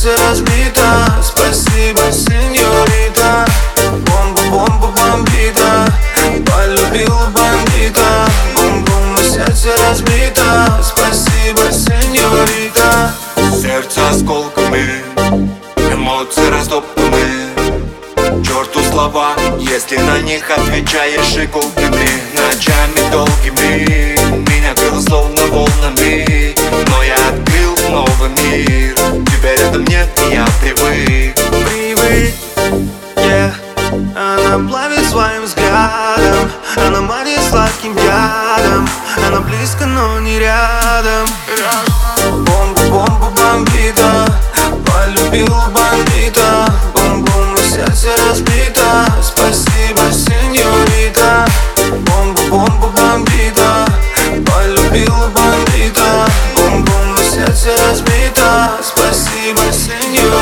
сердце разбито. Спасибо, сеньорита. Бомба бомбита. Полюбила бандита. Бум-бум, и сердце разбито. Спасибо, сеньорита. Сердце осколками, эмоции растоптаны. К черту слова, если на них отвечаешь иголками. Ночами долгими меня крыло словно волнами, но я открыл новый мир. Тебя рядом нет, и я привык. Yeah. Она плавит своим взглядом. Она манит сладким ядом. Она близко, но не рядом. Бомба бомбита. Полюбила бандита. Бум-бум, и сердце разбито. Спасибо, сеньорита. Бомба бомбита. Полюбила бандита. Бум-бум, и сердце разбито. Спасибо, сеньорита.